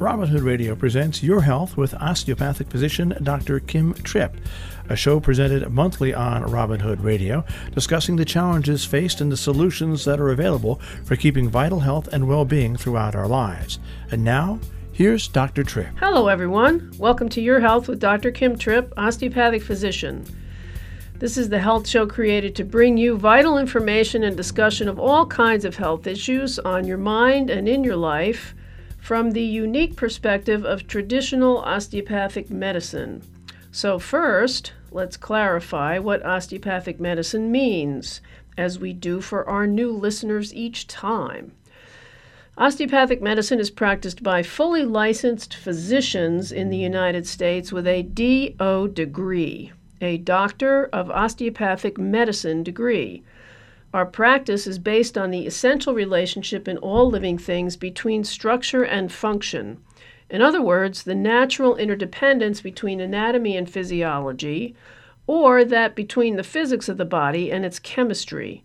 Robin Hood Radio presents Your Health with osteopathic physician Dr. Kim Tripp, a show presented monthly on Robin Hood Radio, discussing the challenges faced and the solutions that are available for keeping vital health and well-being throughout our lives. And now, here's Dr. Tripp. Hello, everyone. Welcome to Your Health with Dr. Kim Tripp, osteopathic physician. This is the health show created to bring you vital information and discussion of all kinds of health issues on your mind and in your life from the unique perspective of traditional osteopathic medicine. So first, let's clarify what osteopathic medicine means, as we do for our new listeners each time. Osteopathic medicine is practiced by fully licensed physicians in the United States with a DO degree, a Doctor of Osteopathic Medicine degree. Our practice is based on the essential relationship in all living things between structure and function. In other words, the natural interdependence between anatomy and physiology, or that between the physics of the body and its chemistry.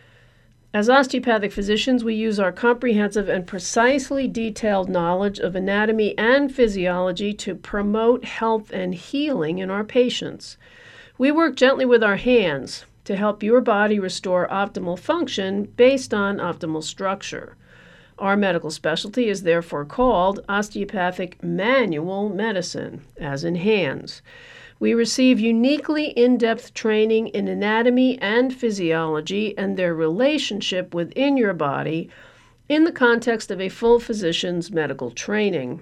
As osteopathic physicians, we use our comprehensive and precisely detailed knowledge of anatomy and physiology to promote health and healing in our patients. We work gently with our hands to help your body restore optimal function based on optimal structure. Our medical specialty is therefore called osteopathic manual medicine, as in hands. We receive uniquely in-depth training in anatomy and physiology and their relationship within your body in the context of a full physician's medical training.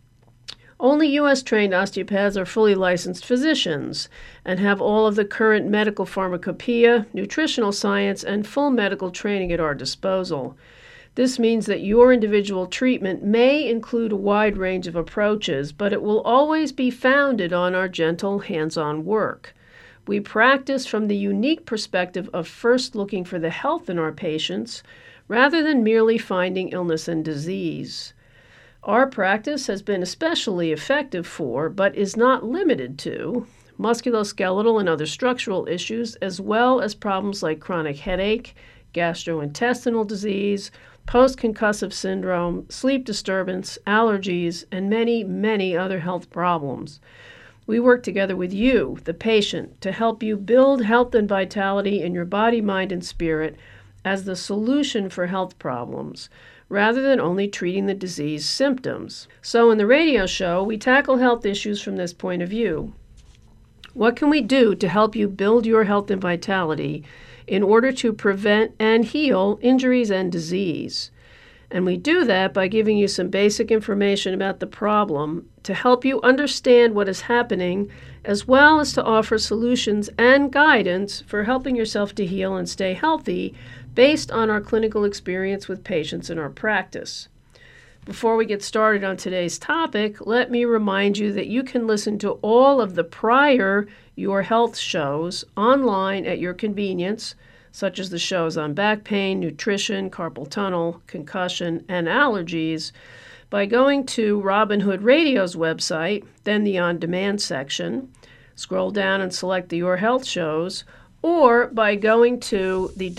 Only U.S.-trained osteopaths are fully licensed physicians and have all of the current medical pharmacopoeia, nutritional science, and full medical training at our disposal. This means that your individual treatment may include a wide range of approaches, but it will always be founded on our gentle, hands-on work. We practice from the unique perspective of first looking for the health in our patients, rather than merely finding illness and disease. Our practice has been especially effective for, but is not limited to, musculoskeletal and other structural issues, as well as problems like chronic headache, gastrointestinal disease, post-concussive syndrome, sleep disturbance, allergies, and many, many other health problems. We work together with you, the patient, to help you build health and vitality in your body, mind, and spirit as the solution for health problems, rather than only treating the disease symptoms. So in the radio show, we tackle health issues from this point of view. What can we do to help you build your health and vitality in order to prevent and heal injuries and disease? And we do that by giving you some basic information about the problem to help you understand what is happening, as well as to offer solutions and guidance for helping yourself to heal and stay healthy based on our clinical experience with patients in our practice. Before we get started on today's topic, let me remind you that you can listen to all of the prior Your Health shows online at your convenience, such as the shows on back pain, nutrition, carpal tunnel, concussion, and allergies, by going to Robin Hood Radio's website, then the On-Demand section, scroll down and select the Your Health shows, or by going to the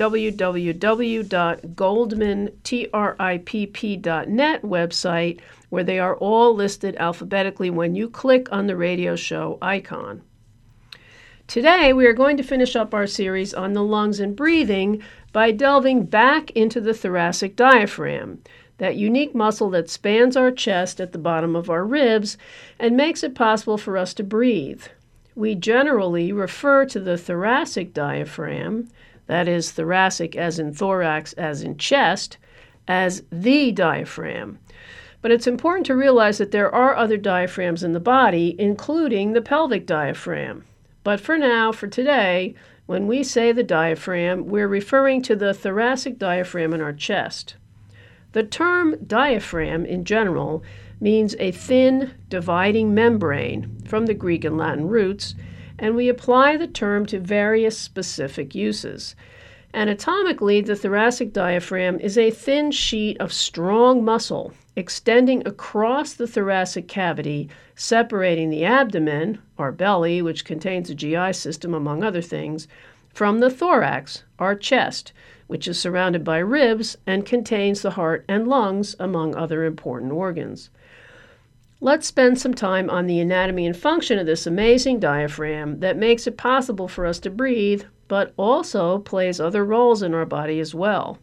www.goldmantripp.net website, where they are all listed alphabetically when you click on the radio show icon. Today, we are going to finish up our series on the lungs and breathing by delving back into the thoracic diaphragm, that unique muscle that spans our chest at the bottom of our ribs and makes it possible for us to breathe. We generally refer to the thoracic diaphragm, that is thoracic as in thorax as in chest, as the diaphragm. But it's important to realize that there are other diaphragms in the body, including the pelvic diaphragm. But for now, for today, when we say the diaphragm, we're referring to the thoracic diaphragm in our chest. The term diaphragm in general means a thin, dividing membrane from the Greek and Latin roots, and we apply the term to various specific uses. Anatomically, the thoracic diaphragm is a thin sheet of strong muscle extending across the thoracic cavity, separating the abdomen, our belly, which contains the GI system, among other things, from the thorax, our chest, which is surrounded by ribs and contains the heart and lungs, among other important organs. Let's spend some time on the anatomy and function of this amazing diaphragm that makes it possible for us to breathe, but also plays other roles in our body as well.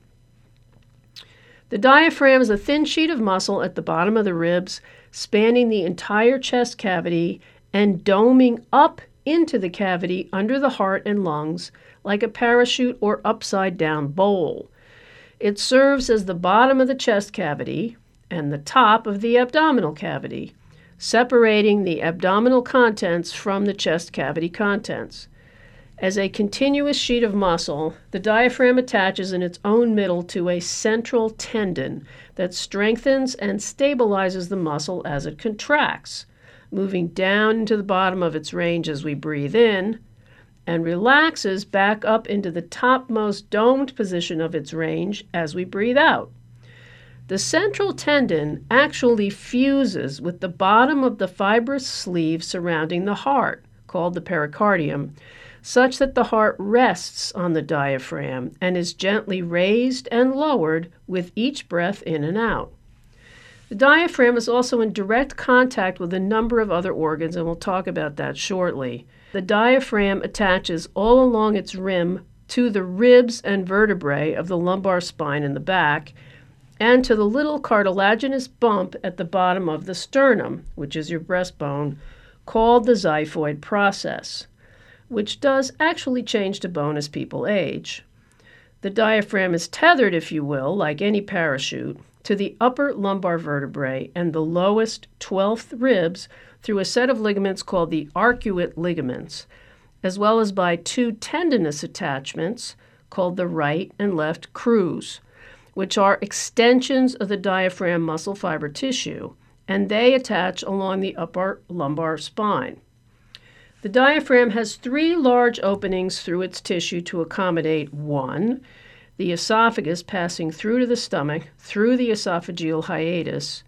The diaphragm is a thin sheet of muscle at the bottom of the ribs, spanning the entire chest cavity and doming up into the cavity under the heart and lungs like a parachute or upside-down bowl. It serves as the bottom of the chest cavity and the top of the abdominal cavity, separating the abdominal contents from the chest cavity contents. As a continuous sheet of muscle, the diaphragm attaches in its own middle to a central tendon that strengthens and stabilizes the muscle as it contracts, moving down into the bottom of its range as we breathe in, and relaxes back up into the topmost domed position of its range as we breathe out. The central tendon actually fuses with the bottom of the fibrous sleeve surrounding the heart, called the pericardium, such that the heart rests on the diaphragm and is gently raised and lowered with each breath in and out. The diaphragm is also in direct contact with a number of other organs, and we'll talk about that shortly. The diaphragm attaches all along its rim to the ribs and vertebrae of the lumbar spine in the back, and to the little cartilaginous bump at the bottom of the sternum, which is your breastbone, called the xiphoid process, which does actually change to bone as people age. The diaphragm is tethered, if you will, like any parachute, to the upper lumbar vertebrae and the lowest 12th ribs through a set of ligaments called the arcuate ligaments, as well as by two tendinous attachments called the right and left crews, which are extensions of the diaphragm muscle fiber tissue, and they attach along the upper lumbar spine. The diaphragm has three large openings through its tissue to accommodate: 1, the esophagus passing through to the stomach through the esophageal hiatus;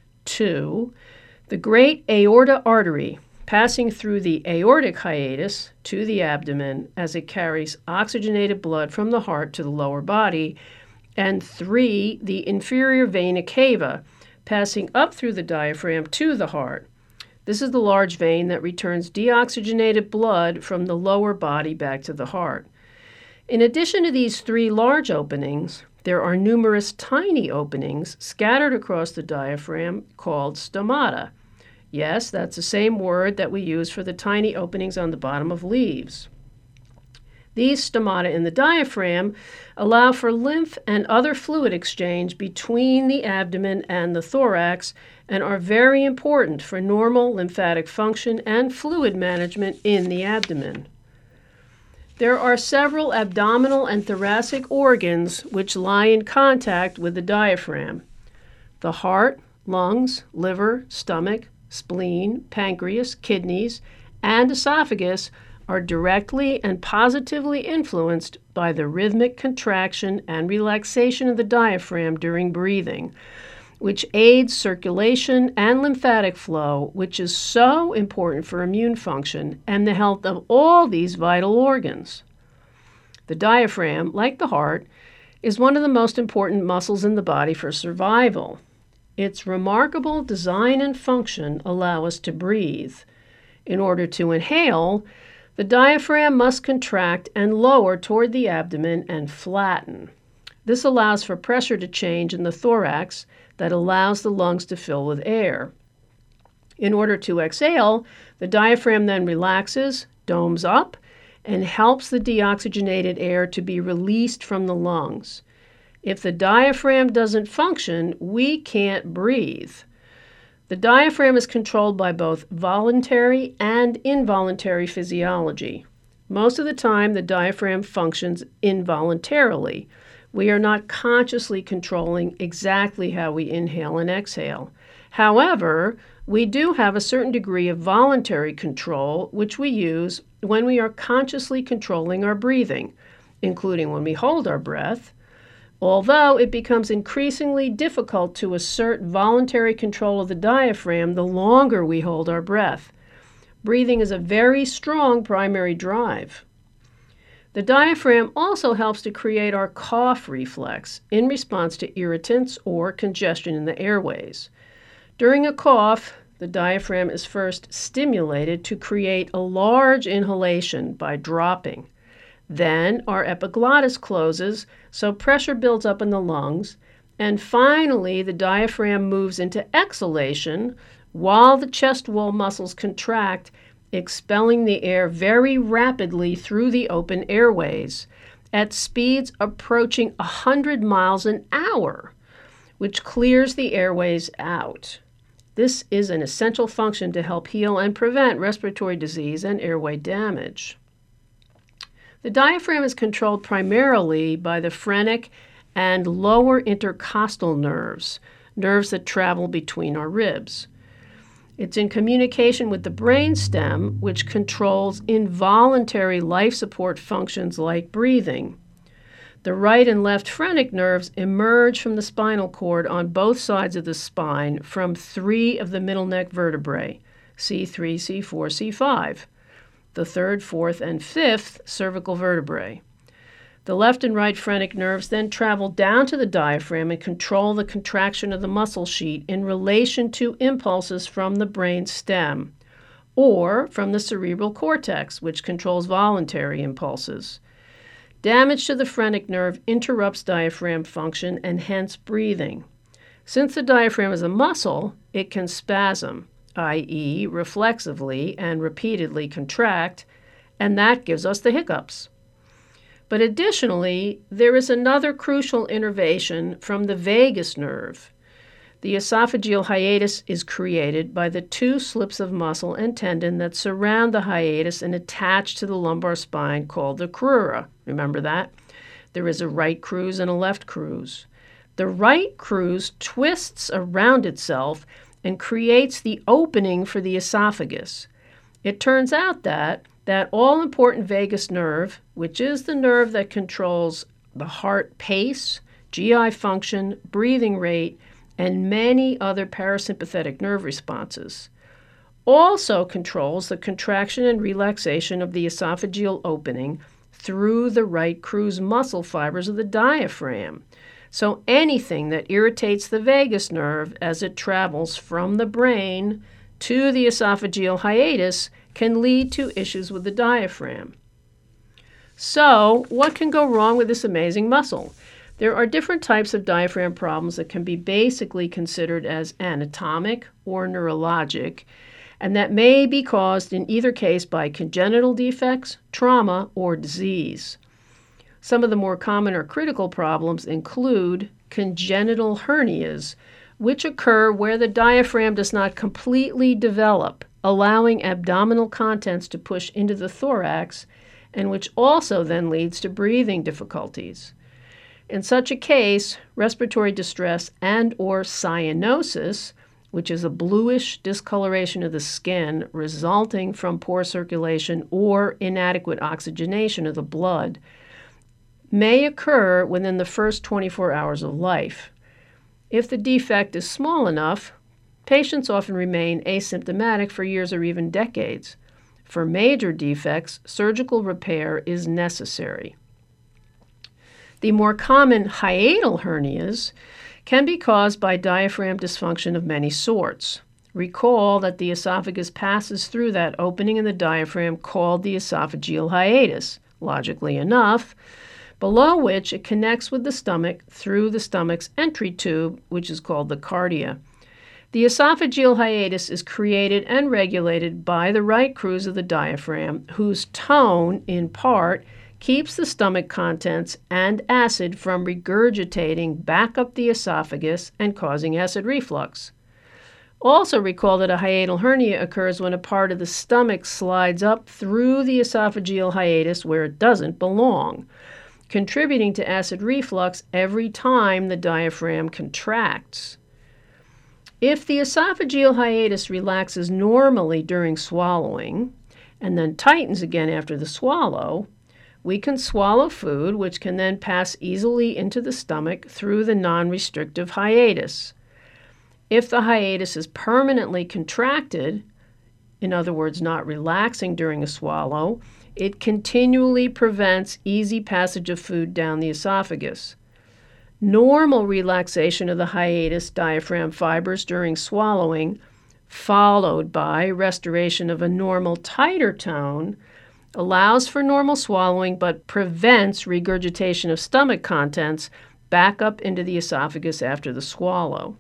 2, the great aorta artery passing through the aortic hiatus to the abdomen as it carries oxygenated blood from the heart to the lower body; and 3, the inferior vena cava passing up through the diaphragm to the heart. This is the large vein that returns deoxygenated blood from the lower body back to the heart. In addition to these three large openings, there are numerous tiny openings scattered across the diaphragm called stomata. Yes, that's the same word that we use for the tiny openings on the bottom of leaves. These stomata in the diaphragm allow for lymph and other fluid exchange between the abdomen and the thorax and are very important for normal lymphatic function and fluid management in the abdomen. There are several abdominal and thoracic organs which lie in contact with the diaphragm. The heart, lungs, liver, stomach, spleen, pancreas, kidneys, and esophagus are directly and positively influenced by the rhythmic contraction and relaxation of the diaphragm during breathing, which aids circulation and lymphatic flow, which is so important for immune function and the health of all these vital organs. The diaphragm, like the heart, is one of the most important muscles in the body for survival. Its remarkable design and function allow us to breathe. In order to inhale, the diaphragm must contract and lower toward the abdomen and flatten. This allows for pressure to change in the thorax that allows the lungs to fill with air. In order to exhale, the diaphragm then relaxes, domes up, and helps the deoxygenated air to be released from the lungs. If the diaphragm doesn't function, we can't breathe. The diaphragm is controlled by both voluntary and involuntary physiology. Most of the time, the diaphragm functions involuntarily. We are not consciously controlling exactly how we inhale and exhale. However, we do have a certain degree of voluntary control, which we use when we are consciously controlling our breathing, including when we hold our breath, although it becomes increasingly difficult to assert voluntary control of the diaphragm the longer we hold our breath. Breathing is a very strong primary drive. The diaphragm also helps to create our cough reflex in response to irritants or congestion in the airways. During a cough, the diaphragm is first stimulated to create a large inhalation by dropping. Then our epiglottis closes, so pressure builds up in the lungs. And finally, the diaphragm moves into exhalation while the chest wall muscles contract, expelling the air very rapidly through the open airways at speeds approaching 100 miles an hour, which clears the airways out. This is an essential function to help heal and prevent respiratory disease and airway damage. The diaphragm is controlled primarily by the phrenic and lower intercostal nerves, nerves that travel between our ribs. It's in communication with the brainstem, which controls involuntary life support functions like breathing. The right and left phrenic nerves emerge from the spinal cord on both sides of the spine from 3 of the middle neck vertebrae, C3, C4, C5, the 3rd, 4th, and 5th cervical vertebrae. The left and right phrenic nerves then travel down to the diaphragm and control the contraction of the muscle sheet in relation to impulses from the brain stem or from the cerebral cortex, which controls voluntary impulses. Damage to the phrenic nerve interrupts diaphragm function and hence breathing. Since the diaphragm is a muscle, it can spasm, i.e., reflexively and repeatedly contract, and that gives us the hiccups. But additionally, there is another crucial innervation from the vagus nerve. The esophageal hiatus is created by the 2 slips of muscle and tendon that surround the hiatus and attach to the lumbar spine called the crura. Remember that? There is a right crus and a left crus. The right crus twists around itself and creates the opening for the esophagus. It turns out that all-important vagus nerve, which is the nerve that controls the heart pace, GI function, breathing rate, and many other parasympathetic nerve responses, also controls the contraction and relaxation of the esophageal opening through the right crus muscle fibers of the diaphragm. So anything that irritates the vagus nerve as it travels from the brain to the esophageal hiatus can lead to issues with the diaphragm. So, what can go wrong with this amazing muscle? There are different types of diaphragm problems that can be basically considered as anatomic or neurologic, and that may be caused in either case by congenital defects, trauma, or disease. Some of the more common or critical problems include congenital hernias, which occur where the diaphragm does not completely develop, allowing abdominal contents to push into the thorax, and which also then leads to breathing difficulties. In such a case, respiratory distress and or cyanosis, which is a bluish discoloration of the skin resulting from poor circulation or inadequate oxygenation of the blood, may occur within the first 24 hours of life. If the defect is small enough, patients often remain asymptomatic for years or even decades. For major defects, surgical repair is necessary. The more common hiatal hernias can be caused by diaphragm dysfunction of many sorts. Recall that the esophagus passes through that opening in the diaphragm called the esophageal hiatus, logically enough, below which it connects with the stomach through the stomach's entry tube, which is called the cardia. The esophageal hiatus is created and regulated by the right crus of the diaphragm, whose tone, in part, keeps the stomach contents and acid from regurgitating back up the esophagus and causing acid reflux. Also recall that a hiatal hernia occurs when a part of the stomach slides up through the esophageal hiatus where it doesn't belong, contributing to acid reflux every time the diaphragm contracts. If the esophageal hiatus relaxes normally during swallowing and then tightens again after the swallow, we can swallow food, which can then pass easily into the stomach through the non-restrictive hiatus. If the hiatus is permanently contracted, in other words, not relaxing during a swallow, it continually prevents easy passage of food down the esophagus. Normal relaxation of the hiatus diaphragm fibers during swallowing followed by restoration of a normal tighter tone, allows for normal swallowing but prevents regurgitation of stomach contents back up into the esophagus after the swallow.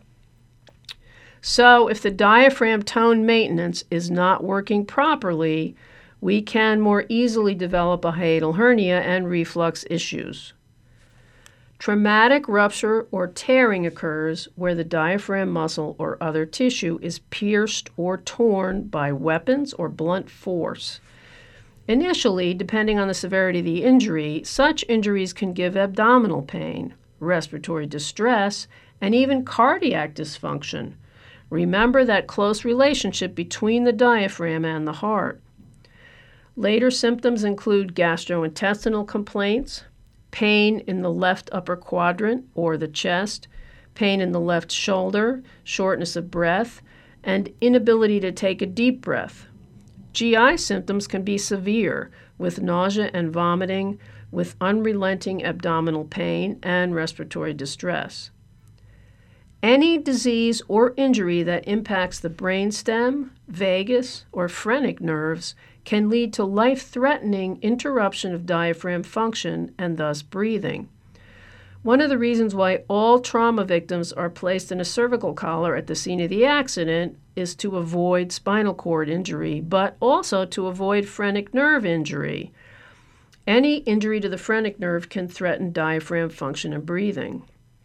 So if the diaphragm tone maintenance is not working properly, we can more easily develop a hiatal hernia and reflux issues. Traumatic rupture or tearing occurs where the diaphragm muscle or other tissue is pierced or torn by weapons or blunt force. Initially, depending on the severity of the injury, such injuries can give abdominal pain, respiratory distress, and even cardiac dysfunction. Remember that close relationship between the diaphragm and the heart. Later symptoms include gastrointestinal complaints, pain in the left upper quadrant or the chest, pain in the left shoulder, shortness of breath, and inability to take a deep breath. GI symptoms can be severe, with nausea and vomiting, with unrelenting abdominal pain and respiratory distress. Any disease or injury that impacts the brainstem, vagus, or phrenic nerves can lead to life-threatening interruption of diaphragm function and thus breathing. One of the reasons why all trauma victims are placed in a cervical collar at the scene of the accident is to avoid spinal cord injury, but also to avoid phrenic nerve injury. Any injury to the phrenic nerve can threaten diaphragm function and breathing.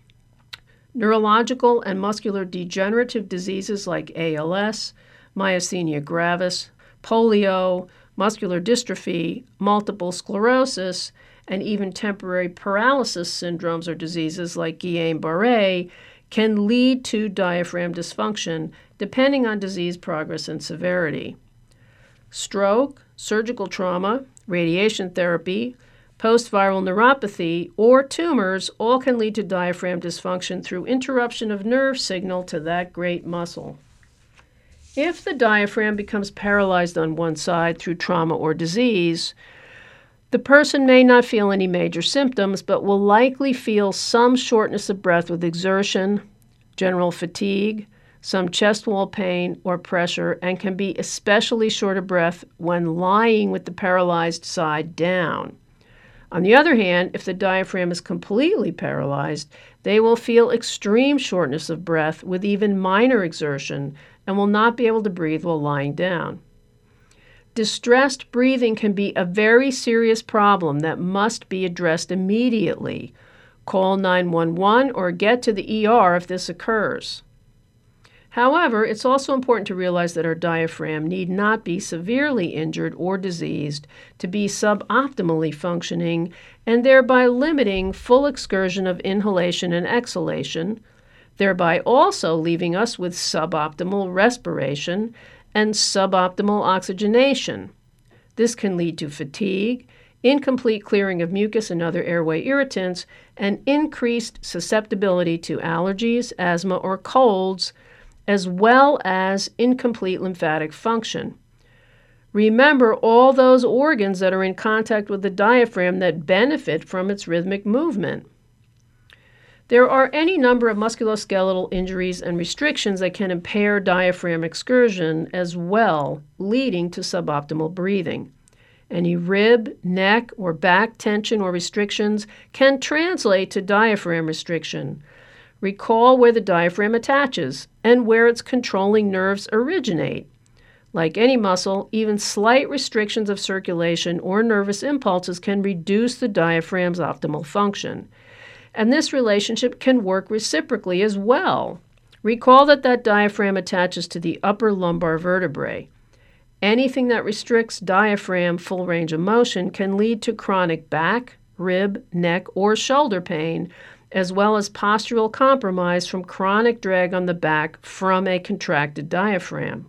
Neurological and muscular degenerative diseases like ALS, myasthenia gravis, polio, muscular dystrophy, multiple sclerosis, and even temporary paralysis syndromes or diseases like Guillain-Barré can lead to diaphragm dysfunction depending on disease progress and severity. Stroke, surgical trauma, radiation therapy, post-viral neuropathy, or tumors all can lead to diaphragm dysfunction through interruption of nerve signal to that great muscle. If the diaphragm becomes paralyzed on one side through trauma or disease, the person may not feel any major symptoms, but will likely feel some shortness of breath with exertion, general fatigue, some chest wall pain or pressure, and can be especially short of breath when lying with the paralyzed side down. On the other hand, if the diaphragm is completely paralyzed, they will feel extreme shortness of breath with even minor exertion and will not be able to breathe while lying down. Distressed breathing can be a very serious problem that must be addressed immediately. Call 911 or get to the ER if this occurs. However, it's also important to realize that our diaphragm need not be severely injured or diseased to be suboptimally functioning and thereby limiting full excursion of inhalation and exhalation, thereby also leaving us with suboptimal respiration and suboptimal oxygenation. This can lead to fatigue, incomplete clearing of mucus and other airway irritants, and increased susceptibility to allergies, asthma, or colds, as well as incomplete lymphatic function. Remember all those organs that are in contact with the diaphragm that benefit from its rhythmic movement. There are any number of musculoskeletal injuries and restrictions that can impair diaphragm excursion as well, leading to suboptimal breathing. Any rib, neck, or back tension or restrictions can translate to diaphragm restriction. Recall where the diaphragm attaches and where its controlling nerves originate. Like any muscle, even slight restrictions of circulation or nervous impulses can reduce the diaphragm's optimal function. And this relationship can work reciprocally as well. Recall that diaphragm attaches to the upper lumbar vertebrae. Anything that restricts diaphragm full range of motion can lead to chronic back, rib, neck, or shoulder pain, as well as postural compromise from chronic drag on the back from a contracted diaphragm.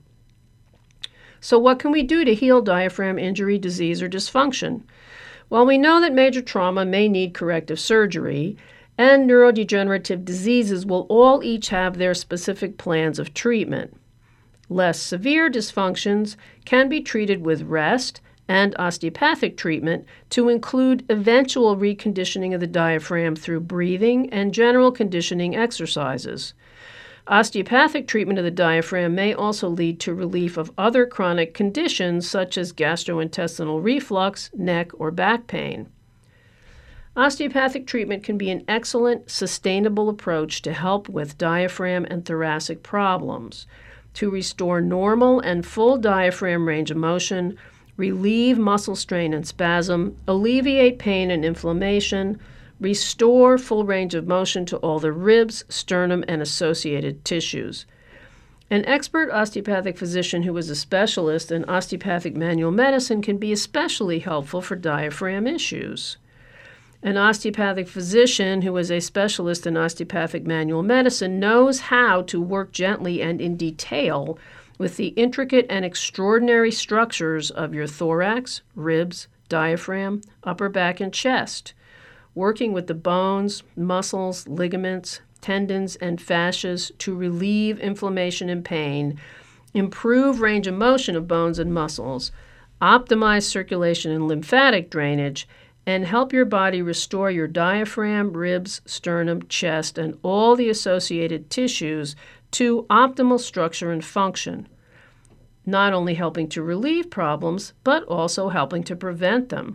So what can we do to heal diaphragm injury, disease, or dysfunction? Well, we know that major trauma may need corrective surgery, and neurodegenerative diseases will all each have their specific plans of treatment. Less severe dysfunctions can be treated with rest and osteopathic treatment to include eventual reconditioning of the diaphragm through breathing and general conditioning exercises. Osteopathic treatment of the diaphragm may also lead to relief of other chronic conditions such as gastrointestinal reflux, neck, or back pain. Osteopathic treatment can be an excellent, sustainable approach to help with diaphragm and thoracic problems, to restore normal and full diaphragm range of motion, relieve muscle strain and spasm, alleviate pain and inflammation, restore full range of motion to all the ribs, sternum, and associated tissues. An expert osteopathic physician who is a specialist in osteopathic manual medicine can be especially helpful for diaphragm issues. An osteopathic physician who is a specialist in osteopathic manual medicine knows how to work gently and in detail with the intricate and extraordinary structures of your thorax, ribs, diaphragm, upper back, and chest, working with the bones, muscles, ligaments, tendons, and fascias to relieve inflammation and pain, improve range of motion of bones and muscles, optimize circulation and lymphatic drainage, and help your body restore your diaphragm, ribs, sternum, chest, and all the associated tissues to optimal structure and function, not only helping to relieve problems, but also helping to prevent them.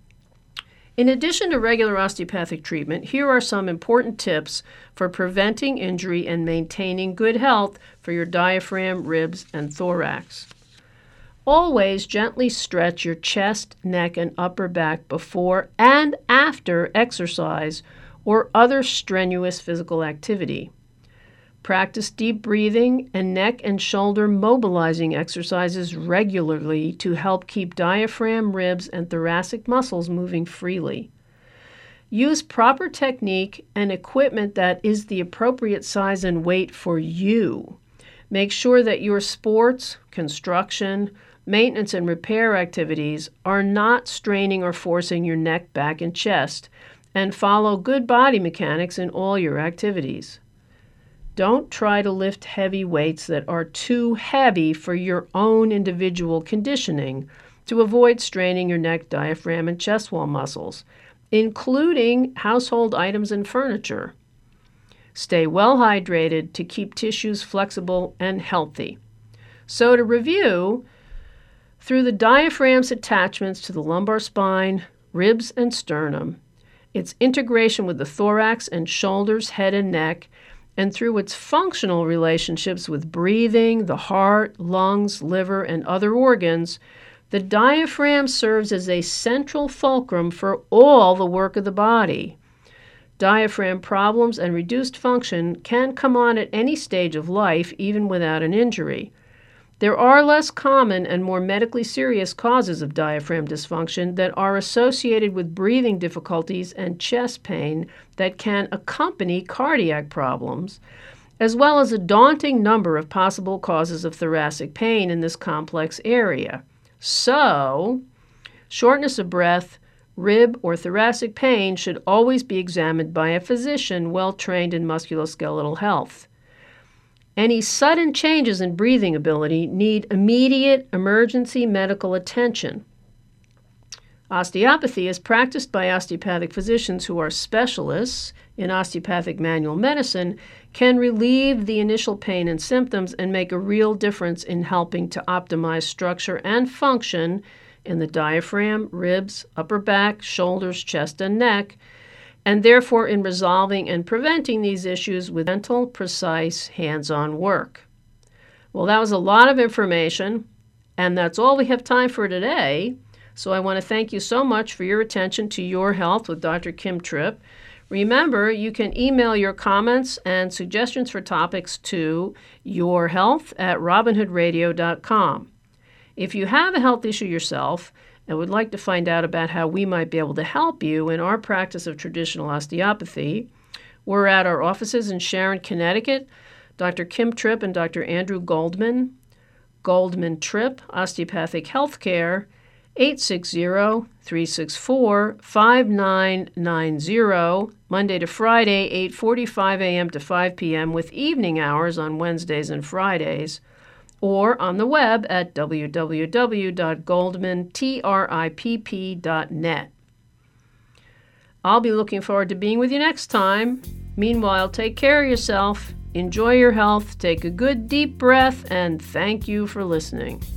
In addition to regular osteopathic treatment, here are some important tips for preventing injury and maintaining good health for your diaphragm, ribs, and thorax. Always gently stretch your chest, neck, and upper back before and after exercise or other strenuous physical activity. Practice deep breathing and neck and shoulder mobilizing exercises regularly to help keep diaphragm, ribs, and thoracic muscles moving freely. Use proper technique and equipment that is the appropriate size and weight for you. Make sure that your sports, construction, maintenance, and repair activities are not straining or forcing your neck, back, and chest, and follow good body mechanics in all your activities. Don't try to lift heavy weights that are too heavy for your own individual conditioning to avoid straining your neck, diaphragm, and chest wall muscles, including household items and furniture. Stay well hydrated to keep tissues flexible and healthy. So to review, through the diaphragm's attachments to the lumbar spine, ribs, and sternum, its integration with the thorax and shoulders, head, and neck, and through its functional relationships with breathing, the heart, lungs, liver, and other organs, the diaphragm serves as a central fulcrum for all the work of the body. Diaphragm problems and reduced function can come on at any stage of life, even without an injury. There are less common and more medically serious causes of diaphragm dysfunction that are associated with breathing difficulties and chest pain that can accompany cardiac problems, as well as a daunting number of possible causes of thoracic pain in this complex area. So, shortness of breath, rib, or thoracic pain should always be examined by a physician well trained in musculoskeletal health. Any sudden changes in breathing ability need immediate emergency medical attention. Osteopathy is practiced by osteopathic physicians who are specialists in osteopathic manual medicine, can relieve the initial pain and symptoms and make a real difference in helping to optimize structure and function in the diaphragm, ribs, upper back, shoulders, chest, and neck, and therefore in resolving and preventing these issues with gentle, precise, hands-on work. Well, that was a lot of information, and that's all we have time for today. So I want to thank you so much for your attention to Your Health with Dr. Kim Tripp. Remember, you can email your comments and suggestions for topics to yourhealth@robinhoodradio.com. If you have a health issue yourself and would like to find out about how we might be able to help you in our practice of traditional osteopathy, we're at our offices in Sharon, Connecticut. Dr. Kim Tripp and Dr. Andrew Goldman, Goldman Tripp Osteopathic Healthcare, 860-364-5990, Monday to Friday, 8:45 a.m. to 5 p.m. with evening hours on Wednesdays and Fridays, or on the web at www.goldmantripp.net. I'll be looking forward to being with you next time. Meanwhile, take care of yourself. enjoy your health, take a good deep breath, and thank you for listening.